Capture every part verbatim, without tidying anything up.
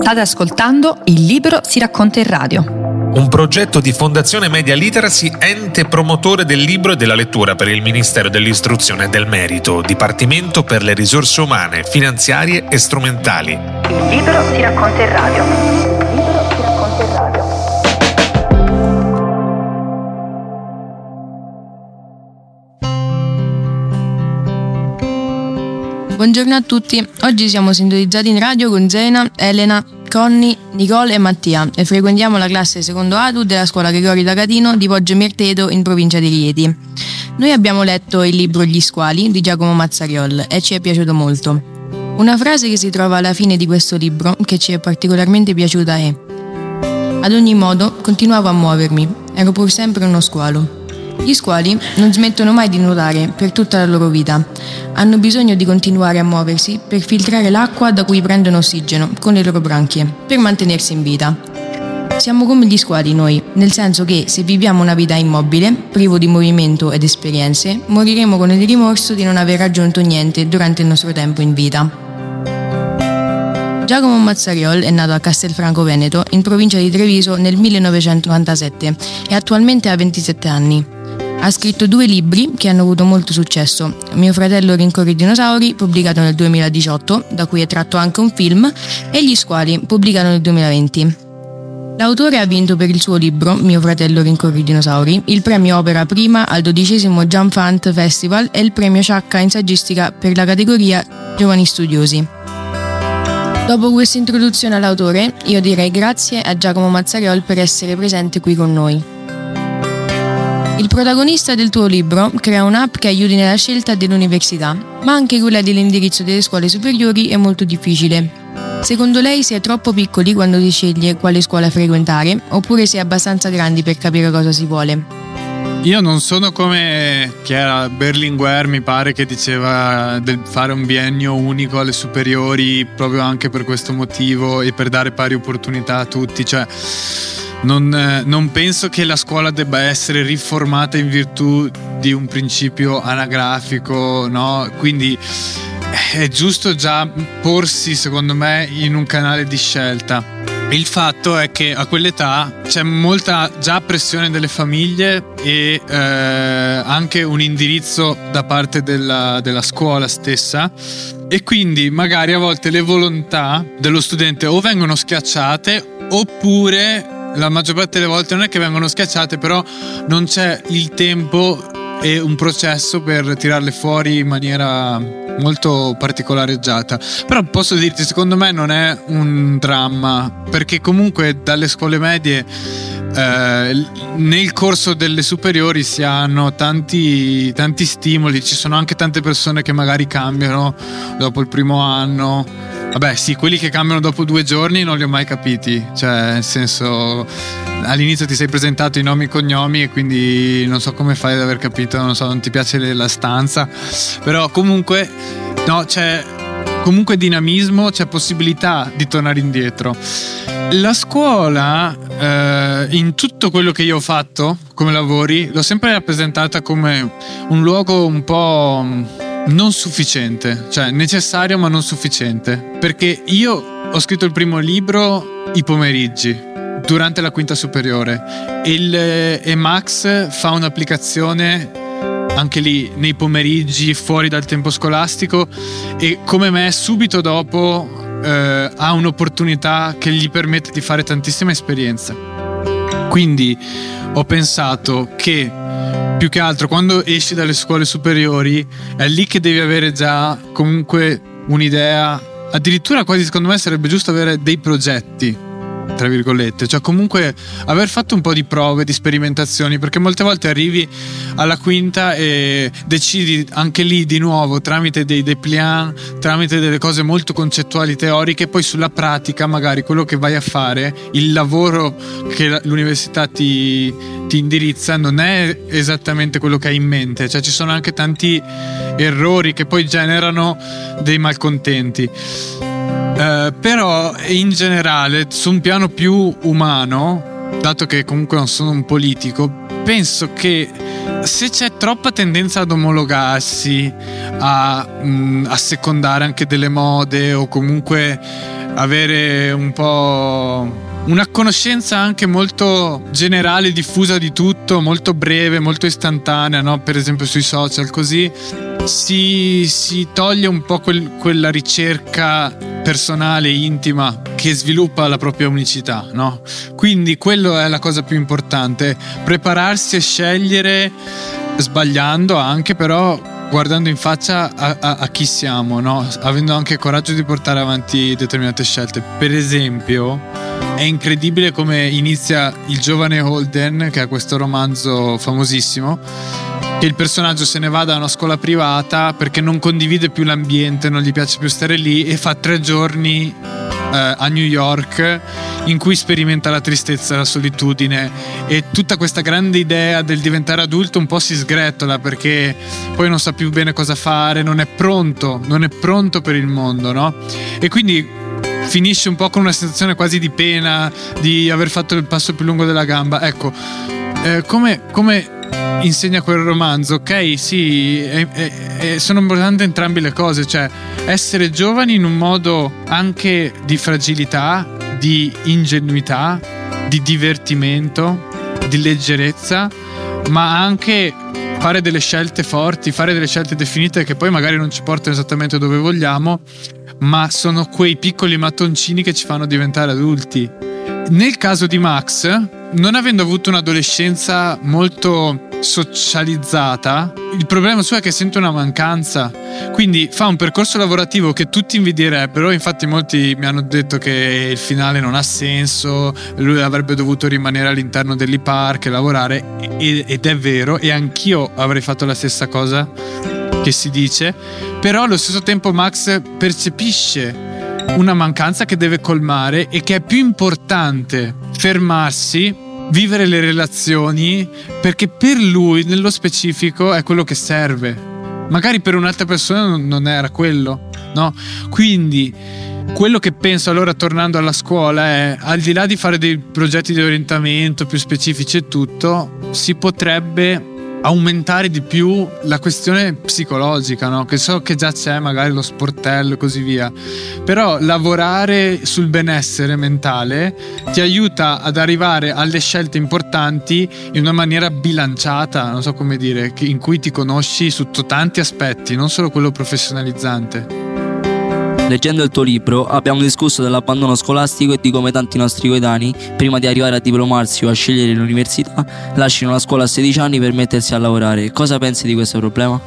State ascoltando Il Libro si racconta in radio, un progetto di Fondazione Media Literacy, ente promotore del libro e della lettura per il Ministero dell'Istruzione e del Merito, Dipartimento per le risorse umane, finanziarie e strumentali. Il Libro si racconta in radio. Il Libro si racconta in radio. Buongiorno a tutti, oggi siamo sintonizzati in radio con Zena, Elena, Conny, Nicole e Mattia e frequentiamo la classe secondo A D U della scuola Gregori Tagatino di Poggio Merteto in provincia di Rieti. Noi abbiamo letto il libro Gli squali di Giacomo Mazzariol e ci è piaciuto molto. Una frase che si trova alla fine di questo libro che ci è particolarmente piaciuta è: ad ogni modo continuavo a muovermi, ero pur sempre uno squalo. Gli squali non smettono mai di nuotare per tutta la loro vita. Hanno bisogno di continuare a muoversi per filtrare l'acqua da cui prendono ossigeno con le loro branchie, per mantenersi in vita. Siamo come gli squali noi, nel senso che se viviamo una vita immobile, privo di movimento ed esperienze, moriremo con il rimorso di non aver raggiunto niente durante il nostro tempo in vita. Giacomo Mazzariol è nato a Castelfranco Veneto, in provincia di Treviso, nel millenovecentonovantasette e attualmente ha ventisette anni. Ha scritto due libri che hanno avuto molto successo: Mio fratello rincorre i dinosauri, pubblicato nel duemiladiciotto, da cui è tratto anche un film, e Gli squali, pubblicato nel duemilaventi. L'autore ha vinto per il suo libro Mio fratello rincorre i dinosauri il premio Opera Prima al dodicesimo Jan Fant Festival e il premio Sciacca in saggistica per la categoria Giovani Studiosi. Dopo questa introduzione all'autore, io direi grazie a Giacomo Mazzariol per essere presente qui con noi. Il protagonista del tuo libro crea un'app che aiuti nella scelta dell'università, ma anche quella dell'indirizzo delle scuole superiori è molto difficile. Secondo lei si è troppo piccoli quando si sceglie quale scuola frequentare, oppure si è abbastanza grandi per capire cosa si vuole? Io non sono come chi era Berlinguer, mi pare, che diceva del fare un biennio unico alle superiori proprio anche per questo motivo e per dare pari opportunità a tutti, cioè non, non penso che la scuola debba essere riformata in virtù di un principio anagrafico, no? Quindi è giusto già porsi, secondo me, in un canale di scelta. Il fatto è che a quell'età c'è molta già pressione delle famiglie e eh, anche un indirizzo da parte della, della scuola stessa, e quindi magari a volte le volontà dello studente o vengono schiacciate, oppure la maggior parte delle volte non è che vengono schiacciate, però non c'è il tempo e un processo per tirarle fuori in maniera molto particolareggiata. Però posso dirti, secondo me non è un dramma, perché comunque dalle scuole medie eh, nel corso delle superiori si hanno tanti, tanti stimoli, ci sono anche tante persone che magari cambiano dopo il primo anno. Vabbè sì, quelli che cambiano dopo due giorni non li ho mai capiti, cioè nel senso, all'inizio ti sei presentato i nomi e cognomi e quindi non so come fai ad aver capito, non so, non ti piace la stanza, però comunque no, c'è comunque dinamismo, c'è possibilità di tornare indietro. La scuola eh, in tutto quello che io ho fatto come lavori l'ho sempre rappresentata come un luogo un po' non sufficiente, cioè necessario ma non sufficiente, perché io ho scritto il primo libro i pomeriggi durante la quinta superiore e, il, e Max fa un'applicazione anche lì nei pomeriggi fuori dal tempo scolastico, e come me subito dopo eh, ha un'opportunità che gli permette di fare tantissime esperienze. Quindi ho pensato che più che altro quando esci dalle scuole superiori è lì che devi avere già comunque un'idea, addirittura quasi secondo me sarebbe giusto avere dei progetti, tra virgolette, cioè comunque aver fatto un po' di prove, di sperimentazioni, perché molte volte arrivi alla quinta e decidi anche lì di nuovo tramite dei dépliant, tramite delle cose molto concettuali, teoriche, poi sulla pratica magari quello che vai a fare, il lavoro che l'università ti, ti indirizza non è esattamente quello che hai in mente, cioè ci sono anche tanti errori che poi generano dei malcontenti. Uh, però in generale, su un piano più umano, dato che comunque non sono un politico, penso che se c'è troppa tendenza ad omologarsi, a mh, assecondare anche delle mode o comunque avere un po' una conoscenza anche molto generale, diffusa di tutto, molto breve, molto istantanea, no? Per esempio sui social, così si, si toglie un po' quel, quella ricerca personale, intima, che sviluppa la propria unicità, no? Quindi quello è la cosa più importante, prepararsi e scegliere sbagliando anche, però guardando in faccia a, a, a chi siamo, no? Avendo anche il coraggio di portare avanti determinate scelte. Per esempio, è incredibile come inizia il giovane Holden, che è questo romanzo famosissimo, che il personaggio se ne va da una scuola privata perché non condivide più l'ambiente, non gli piace più stare lì, e fa tre giorni eh, a New York in cui sperimenta la tristezza, la solitudine, e tutta questa grande idea del diventare adulto un po' si sgretola perché poi non sa più bene cosa fare, non è pronto, non è pronto per il mondo, no? E quindi finisce un po' con una sensazione quasi di pena di aver fatto il passo più lungo della gamba. Ecco, eh, come, come insegna quel romanzo, ok, sì, è, è, è, sono importanti entrambe le cose, cioè essere giovani in un modo anche di fragilità, di ingenuità, di divertimento, di leggerezza, ma anche fare delle scelte forti, fare delle scelte definite che poi magari non ci portano esattamente dove vogliamo, ma sono quei piccoli mattoncini che ci fanno diventare adulti. Nel caso di Max, non avendo avuto un'adolescenza molto socializzata, il problema suo è che sente una mancanza, quindi fa un percorso lavorativo che tutti invidierebbero. Infatti molti mi hanno detto che il finale non ha senso, lui avrebbe dovuto rimanere all'interno dell'E Park e lavorare, ed è vero, e anch'io avrei fatto la stessa cosa che si dice, però allo stesso tempo Max percepisce una mancanza che deve colmare e che è più importante fermarsi, vivere le relazioni, perché per lui nello specifico è quello che serve. Magari per un'altra persona non era quello, no? Quindi quello che penso allora, tornando alla scuola, è, al di là di fare dei progetti di orientamento più specifici e tutto, si potrebbe aumentare di più la questione psicologica, no? Che so che già c'è magari lo sportello e così via, però lavorare sul benessere mentale ti aiuta ad arrivare alle scelte importanti in una maniera bilanciata, non so come dire, in cui ti conosci sotto tanti aspetti, non solo quello professionalizzante. Leggendo il tuo libro abbiamo discusso dell'abbandono scolastico e di come tanti nostri coetanei, prima di arrivare a diplomarsi o a scegliere l'università, lasciano la scuola a sedici anni per mettersi a lavorare. Cosa pensi di questo problema?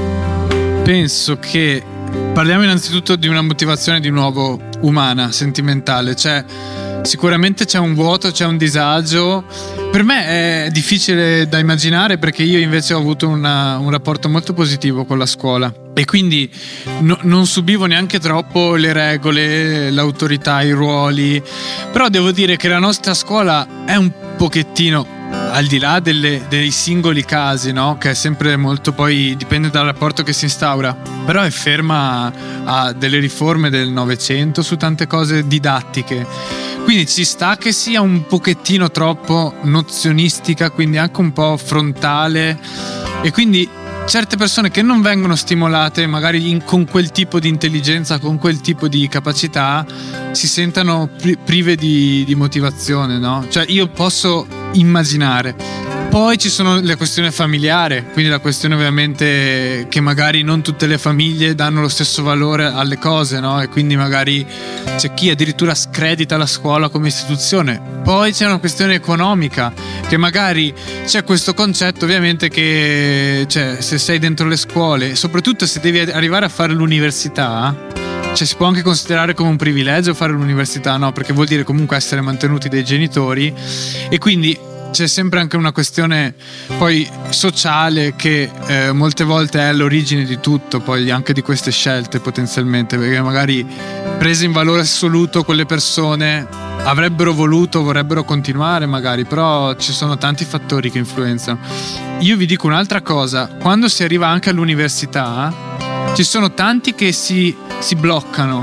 Penso che parliamo innanzitutto di una motivazione di nuovo umana, sentimentale, cioè sicuramente c'è un vuoto, c'è un disagio. Per me è difficile da immaginare perché io invece ho avuto una, un rapporto molto positivo con la scuola e quindi no, non subivo neanche troppo le regole, l'autorità, i ruoli, però devo dire che la nostra scuola è un pochettino, al di là delle, dei singoli casi, no? Che è sempre molto, poi dipende dal rapporto che si instaura, però è ferma a delle riforme del Novecento su tante cose didattiche. Quindi ci sta che sia un pochettino troppo nozionistica, quindi anche un po' frontale, e quindi certe persone che non vengono stimolate magari in, con quel tipo di intelligenza, con quel tipo di capacità, si sentano pri- prive di, di motivazione, no? Cioè io posso immaginare. Poi ci sono le questioni familiari, quindi la questione ovviamente che magari non tutte le famiglie danno lo stesso valore alle cose, no? E quindi magari c'è chi addirittura scredita la scuola come istituzione. Poi c'è una questione economica, che magari c'è questo concetto ovviamente che, cioè, se sei dentro le scuole, soprattutto se devi arrivare a fare l'università, cioè si può anche considerare come un privilegio fare l'università, no? Perché vuol dire comunque essere mantenuti dai genitori, e quindi c'è sempre anche una questione poi sociale che eh, molte volte è all'origine di tutto, poi anche di queste scelte potenzialmente, perché magari prese in valore assoluto quelle persone avrebbero voluto, vorrebbero continuare magari, però ci sono tanti fattori che influenzano. Io vi dico un'altra cosa, quando si arriva anche all'università ci sono tanti che si, si bloccano.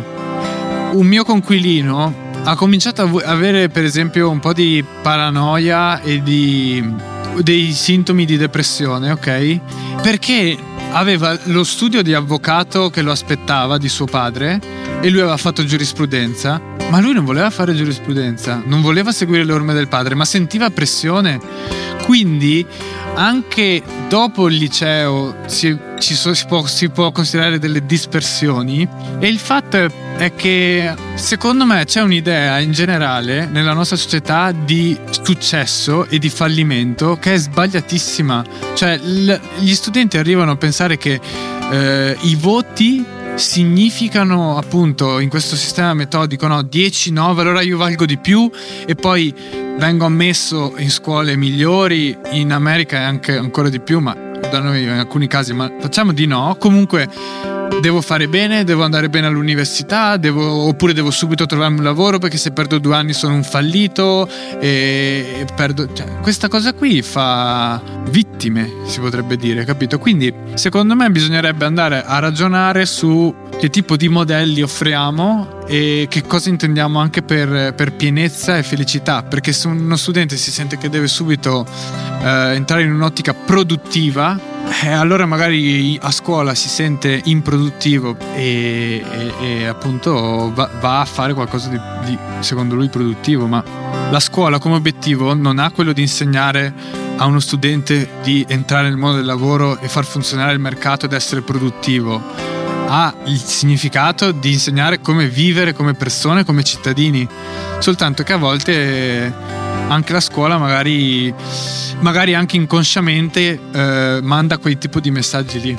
Un mio coinquilino ha cominciato a avere per esempio un po' di paranoia e di dei sintomi di depressione, ok? Perché aveva lo studio di avvocato che lo aspettava di suo padre e lui aveva fatto giurisprudenza, ma lui non voleva fare giurisprudenza, non voleva seguire le orme del padre, ma sentiva pressione. Quindi anche dopo il liceo si, ci so, si, può, si può considerare delle dispersioni, e il fatto è, è che secondo me c'è un'idea in generale nella nostra società di successo e di fallimento che è sbagliatissima. Cioè l- gli studenti arrivano a pensare che eh, i voti significano, appunto, in questo sistema metodico, no, dieci nove, allora io valgo di più e poi vengo ammesso in scuole migliori. In America è anche ancora di più, ma da noi in alcuni casi, ma facciamo di no. Comunque devo fare bene, devo andare bene all'università, devo, oppure devo subito trovarmi un lavoro, perché se perdo due anni sono un fallito e, e perdo, cioè, questa cosa qui fa vittime, si potrebbe dire, capito? Quindi secondo me bisognerebbe andare a ragionare su che tipo di modelli offriamo e che cosa intendiamo anche per, per pienezza e felicità, perché se uno studente si sente che deve subito eh, entrare in un'ottica produttiva, Eh, allora magari a scuola si sente improduttivo e, e, e appunto va, va a fare qualcosa di, di secondo lui produttivo. Ma la scuola come obiettivo non ha quello di insegnare a uno studente di entrare nel mondo del lavoro e far funzionare il mercato ed essere produttivo. Ha il significato di insegnare come vivere come persone, come cittadini. Soltanto che a volte anche la scuola magari magari anche inconsciamente eh, manda quei tipo di messaggi lì.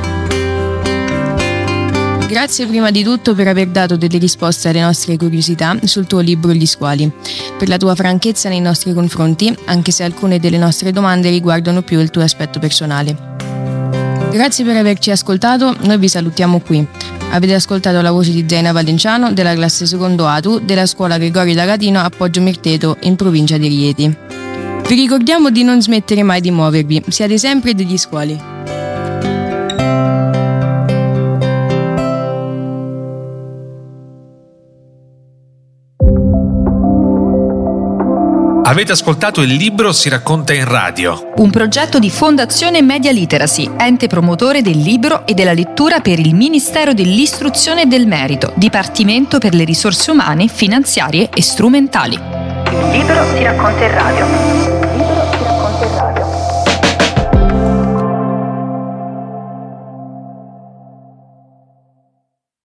Grazie prima di tutto per aver dato delle risposte alle nostre curiosità sul tuo libro Gli squali, per la tua franchezza nei nostri confronti, anche se alcune delle nostre domande riguardano più il tuo aspetto personale. Grazie per averci ascoltato, noi vi salutiamo qui. Avete ascoltato la voce di Zaina Valenciano della classe secondo A T U della scuola Gregorio D'Agatino a Poggio Mirteto in provincia di Rieti. Vi ricordiamo di non smettere mai di muovervi, siate sempre degli squali. Avete ascoltato il libro Si racconta in radio, un progetto di Fondazione Media Literacy, ente promotore del libro e della lettura per il Ministero dell'Istruzione e del Merito, Dipartimento per le risorse umane, finanziarie e strumentali. Il libro Si racconta in radio.